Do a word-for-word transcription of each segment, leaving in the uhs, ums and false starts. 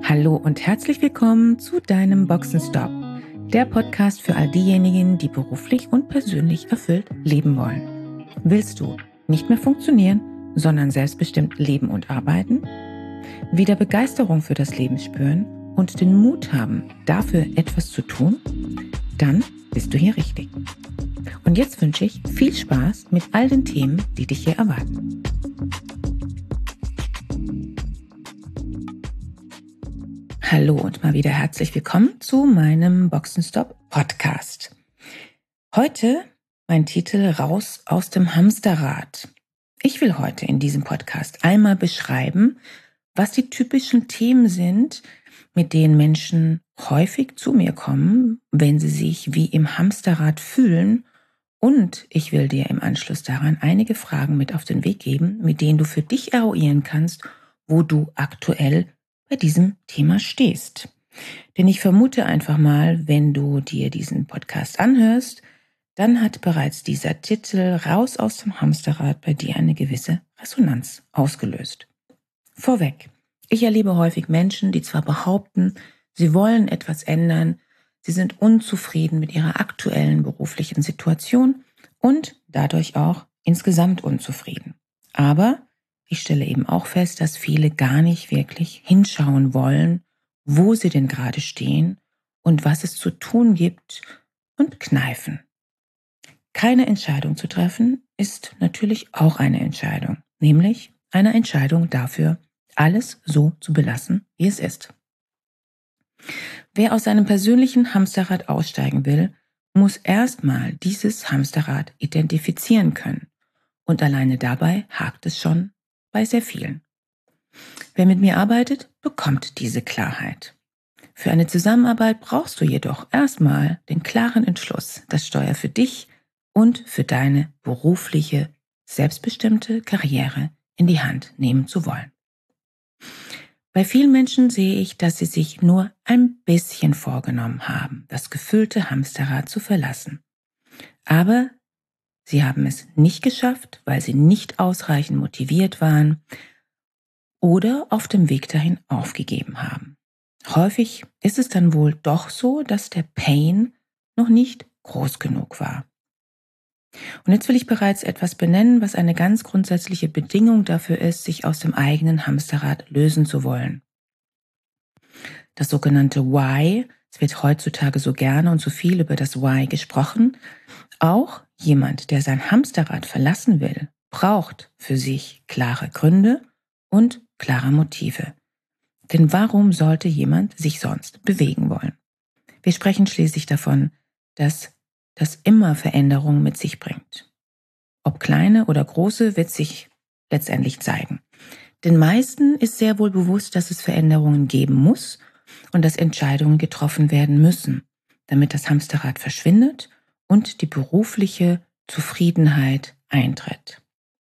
Hallo und herzlich willkommen zu deinem Boxenstopp, der Podcast für all diejenigen, die beruflich und persönlich erfüllt leben wollen. Willst du nicht mehr funktionieren, sondern selbstbestimmt leben und arbeiten? Wieder Begeisterung für das Leben spüren und den Mut haben, dafür etwas zu tun? Dann bist du hier richtig. Und jetzt wünsche ich viel Spaß mit all den Themen, die dich hier erwarten. Hallo und mal wieder herzlich willkommen zu meinem Boxenstopp Podcast. Heute mein Titel Raus aus dem Hamsterrad. Ich will heute in diesem Podcast einmal beschreiben, was die typischen Themen sind, mit denen Menschen häufig zu mir kommen, wenn sie sich wie im Hamsterrad fühlen. Und ich will dir im Anschluss daran einige Fragen mit auf den Weg geben, mit denen du für dich eruieren kannst, wo du aktuell bei diesem Thema stehst. Denn ich vermute einfach mal, wenn du dir diesen Podcast anhörst, dann hat bereits dieser Titel Raus aus dem Hamsterrad bei dir eine gewisse Resonanz ausgelöst. Vorweg, ich erlebe häufig Menschen, die zwar behaupten, sie wollen etwas ändern, sie sind unzufrieden mit ihrer aktuellen beruflichen Situation und dadurch auch insgesamt unzufrieden. Aber ich stelle eben auch fest, dass viele gar nicht wirklich hinschauen wollen, wo sie denn gerade stehen und was es zu tun gibt und kneifen. Keine Entscheidung zu treffen ist natürlich auch eine Entscheidung, nämlich eine Entscheidung dafür, alles so zu belassen, wie es ist. Wer aus seinem persönlichen Hamsterrad aussteigen will, muss erstmal dieses Hamsterrad identifizieren können. Und alleine dabei hakt es schon bei sehr vielen. Wer mit mir arbeitet, bekommt diese Klarheit. Für eine Zusammenarbeit brauchst du jedoch erstmal den klaren Entschluss, das Steuer für dich und für deine berufliche, selbstbestimmte Karriere in die Hand nehmen zu wollen. Bei vielen Menschen sehe ich, dass sie sich nur ein bisschen vorgenommen haben, das gefüllte Hamsterrad zu verlassen. Aber sie haben es nicht geschafft, weil sie nicht ausreichend motiviert waren oder auf dem Weg dahin aufgegeben haben. Häufig ist es dann wohl doch so, dass der Pain noch nicht groß genug war. Und jetzt will ich bereits etwas benennen, was eine ganz grundsätzliche Bedingung dafür ist, sich aus dem eigenen Hamsterrad lösen zu wollen. Das sogenannte Why, es wird heutzutage so gerne und so viel über das Why gesprochen. Auch jemand, der sein Hamsterrad verlassen will, braucht für sich klare Gründe und klare Motive. Denn warum sollte jemand sich sonst bewegen wollen? Wir sprechen schließlich davon, dass das immer Veränderungen mit sich bringt. Ob kleine oder große, wird sich letztendlich zeigen. Den meisten ist sehr wohl bewusst, dass es Veränderungen geben muss und dass Entscheidungen getroffen werden müssen, damit das Hamsterrad verschwindet und die berufliche Zufriedenheit eintritt.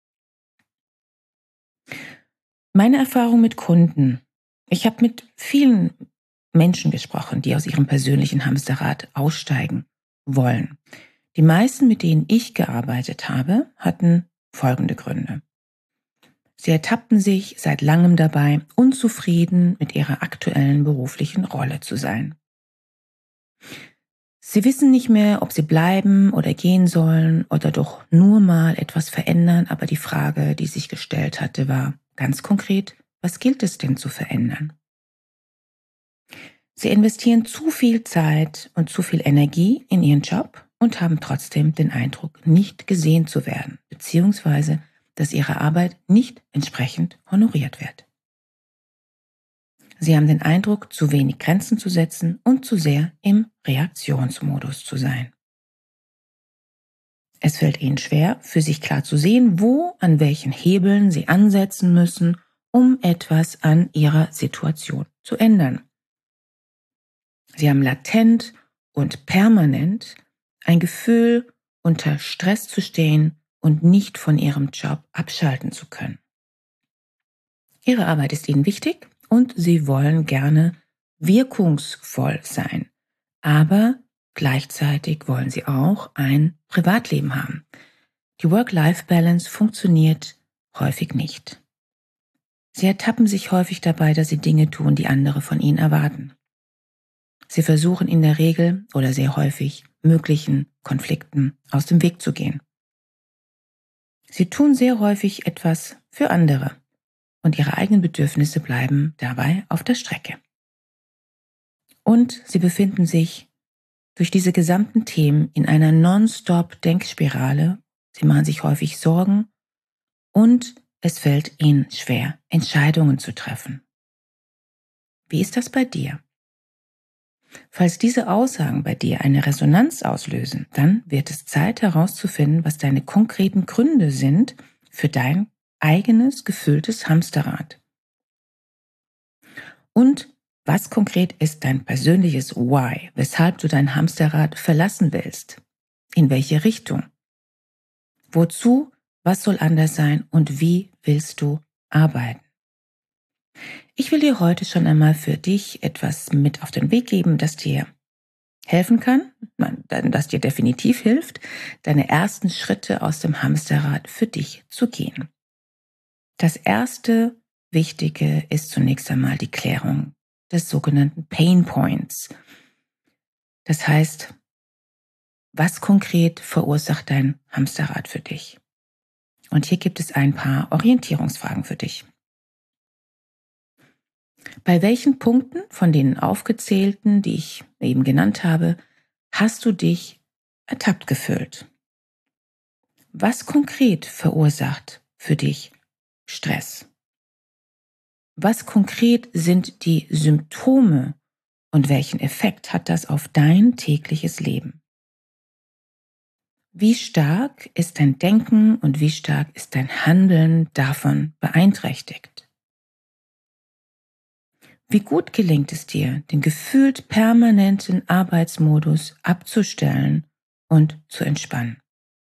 Meine Erfahrung mit Kunden. Ich habe mit vielen Menschen gesprochen, die aus ihrem persönlichen Hamsterrad aussteigen wollen. Die meisten, mit denen ich gearbeitet habe, hatten folgende Gründe. Sie ertappten sich seit langem dabei, unzufrieden mit ihrer aktuellen beruflichen Rolle zu sein. Sie wissen nicht mehr, ob sie bleiben oder gehen sollen oder doch nur mal etwas verändern, aber die Frage, die sich gestellt hatte, war ganz konkret: Was gilt es denn zu verändern? Sie investieren zu viel Zeit und zu viel Energie in ihren Job und haben trotzdem den Eindruck, nicht gesehen zu werden, beziehungsweise dass ihre Arbeit nicht entsprechend honoriert wird. Sie haben den Eindruck, zu wenig Grenzen zu setzen und zu sehr im Reaktionsmodus zu sein. Es fällt ihnen schwer, für sich klar zu sehen, wo, an welchen Hebeln sie ansetzen müssen, um etwas an ihrer Situation zu ändern. Sie haben latent und permanent ein Gefühl, unter Stress zu stehen und nicht von ihrem Job abschalten zu können. Ihre Arbeit ist ihnen wichtig und sie wollen gerne wirkungsvoll sein, aber gleichzeitig wollen sie auch ein Privatleben haben. Die Work-Life-Balance funktioniert häufig nicht. Sie ertappen sich häufig dabei, dass sie Dinge tun, die andere von ihnen erwarten. Sie versuchen in der Regel oder sehr häufig möglichen Konflikten aus dem Weg zu gehen. Sie tun sehr häufig etwas für andere und ihre eigenen Bedürfnisse bleiben dabei auf der Strecke. Und sie befinden sich durch diese gesamten Themen in einer Non-Stop-Denkspirale. Sie machen sich häufig Sorgen und es fällt ihnen schwer, Entscheidungen zu treffen. Wie ist das bei dir? Falls diese Aussagen bei dir eine Resonanz auslösen, dann wird es Zeit herauszufinden, was deine konkreten Gründe sind für dein eigenes gefülltes Hamsterrad. Und was konkret ist dein persönliches Why, weshalb du dein Hamsterrad verlassen willst? In welche Richtung? Wozu? Was soll anders sein? Und wie willst du arbeiten? Ich will dir heute schon einmal für dich etwas mit auf den Weg geben, das dir helfen kann, das dir definitiv hilft, deine ersten Schritte aus dem Hamsterrad für dich zu gehen. Das erste Wichtige ist zunächst einmal die Klärung des sogenannten Pain Points. Das heißt, was konkret verursacht dein Hamsterrad für dich? Und hier gibt es ein paar Orientierungsfragen für dich. Bei welchen Punkten von den aufgezählten, die ich eben genannt habe, hast du dich ertappt gefühlt? Was konkret verursacht für dich Stress? Was konkret sind die Symptome und welchen Effekt hat das auf dein tägliches Leben? Wie stark ist dein Denken und wie stark ist dein Handeln davon beeinträchtigt? Wie gut gelingt es dir, den gefühlt permanenten Arbeitsmodus abzustellen und zu entspannen?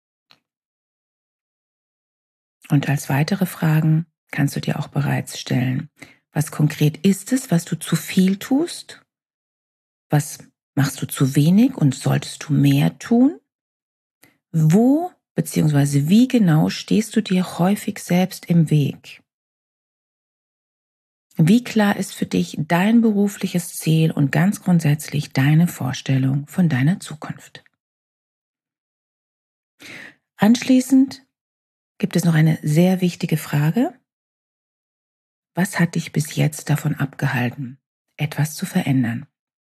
Und als weitere Fragen kannst du dir auch bereits stellen, was konkret ist es, was du zu viel tust? Was machst du zu wenig und solltest du mehr tun? Wo bzw. wie genau stehst du dir häufig selbst im Weg? Wie klar ist für dich dein berufliches Ziel und ganz grundsätzlich deine Vorstellung von deiner Zukunft? Anschließend gibt es noch eine sehr wichtige Frage. Was hat dich bis jetzt davon abgehalten, etwas zu verändern?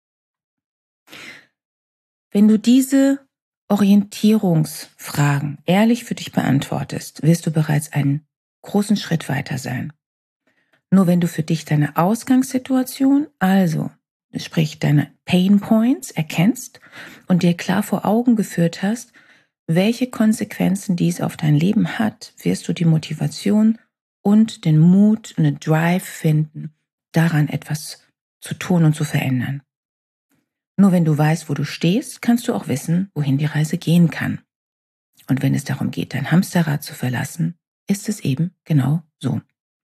Wenn du diese Orientierungsfragen ehrlich für dich beantwortest, wirst du bereits einen großen Schritt weiter sein. Nur wenn du für dich deine Ausgangssituation, also sprich deine Pain Points, erkennst und dir klar vor Augen geführt hast, welche Konsequenzen dies auf dein Leben hat, wirst du die Motivation und den Mut und den Drive finden, daran etwas zu tun und zu verändern. Nur wenn du weißt, wo du stehst, kannst du auch wissen, wohin die Reise gehen kann. Und wenn es darum geht, dein Hamsterrad zu verlassen, ist es eben genau so.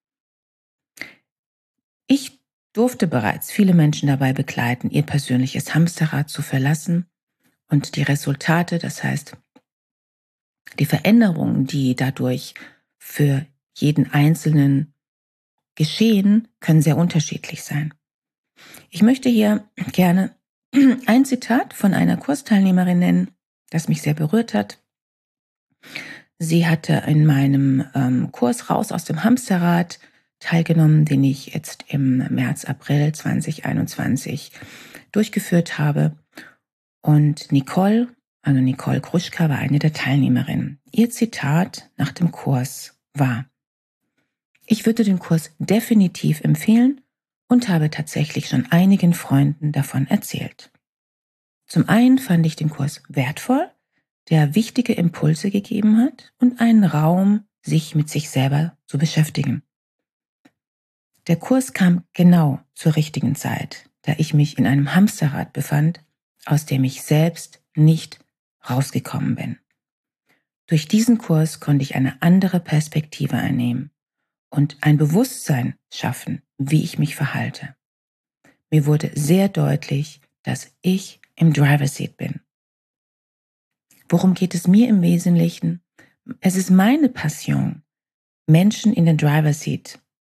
Ich durfte bereits viele Menschen dabei begleiten, ihr persönliches Hamsterrad zu verlassen und die Resultate, das heißt die Veränderungen, die dadurch für jeden Einzelnen geschehen, können sehr unterschiedlich sein. Ich möchte hier gerne ein Zitat von einer Kursteilnehmerin nennen, das mich sehr berührt hat. Sie hatte in meinem ähm, Kurs Raus aus dem Hamsterrad teilgenommen, den ich jetzt im März, April zwanzig einundzwanzig durchgeführt habe. Und Nicole, also Nicole Kruschka, war eine der Teilnehmerinnen. Ihr Zitat nach dem Kurs war: Ich würde den Kurs definitiv empfehlen und habe tatsächlich schon einigen Freunden davon erzählt. Zum einen fand ich den Kurs wertvoll, der wichtige Impulse gegeben hat und einen Raum, sich mit sich selber zu beschäftigen. Der Kurs kam genau zur richtigen Zeit, da ich mich in einem Hamsterrad befand, aus dem ich selbst nicht rausgekommen bin. Durch diesen Kurs konnte ich eine andere Perspektive einnehmen und ein Bewusstsein schaffen, wie ich mich verhalte. Mir wurde sehr deutlich, dass ich im Driver's Seat bin. Worum geht es mir im Wesentlichen? Es ist meine Passion, Menschen in den Driver's Seat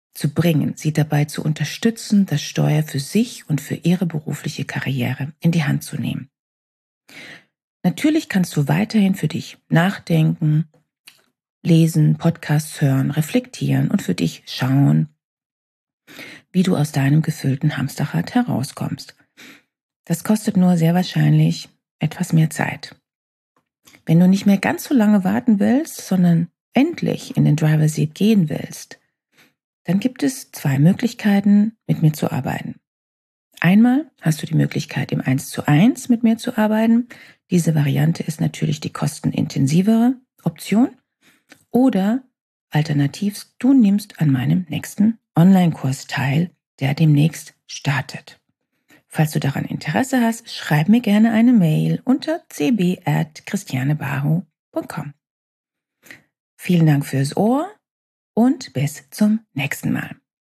zu bringen, sie dabei zu unterstützen, das Steuer für sich und für ihre berufliche Karriere in die Hand zu nehmen. Natürlich kannst du weiterhin für dich nachdenken, lesen, Podcasts hören, reflektieren und für dich schauen, wie du aus deinem gefüllten Hamsterrad herauskommst. Das kostet nur sehr wahrscheinlich etwas mehr Zeit. Wenn du nicht mehr ganz so lange warten willst, sondern endlich in den Driver's Seat gehen willst, dann gibt es zwei Möglichkeiten, mit mir zu arbeiten. Einmal hast du die Möglichkeit, im eins zu eins mit mir zu arbeiten. Diese Variante ist natürlich die kostenintensivere Option. Oder alternativ, du nimmst an meinem nächsten Online-Kurs teil, der demnächst startet. Falls du daran Interesse hast, schreib mir gerne eine Mail unter c b at christiane baho punkt com. Vielen Dank fürs Ohr und bis zum nächsten Mal.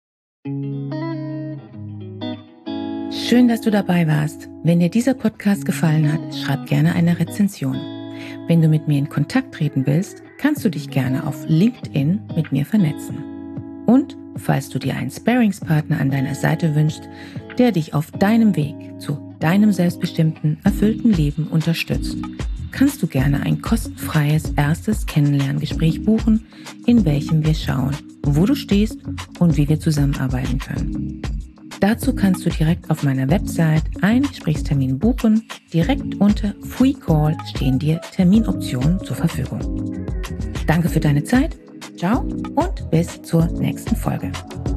Schön, dass du dabei warst. Wenn dir dieser Podcast gefallen hat, schreib gerne eine Rezension. Wenn du mit mir in Kontakt treten willst, kannst du dich gerne auf LinkedIn mit mir vernetzen. Und falls du dir einen Sparringspartner an deiner Seite wünschst, der dich auf deinem Weg zu deinem selbstbestimmten, erfüllten Leben unterstützt, kannst du gerne ein kostenfreies erstes Kennenlerngespräch buchen, in welchem wir schauen, wo du stehst und wie wir zusammenarbeiten können. Dazu kannst du direkt auf meiner Website einen Gesprächstermin buchen. Direkt unter Free Call stehen dir Terminoptionen zur Verfügung. Danke für deine Zeit. Ciao und bis zur nächsten Folge.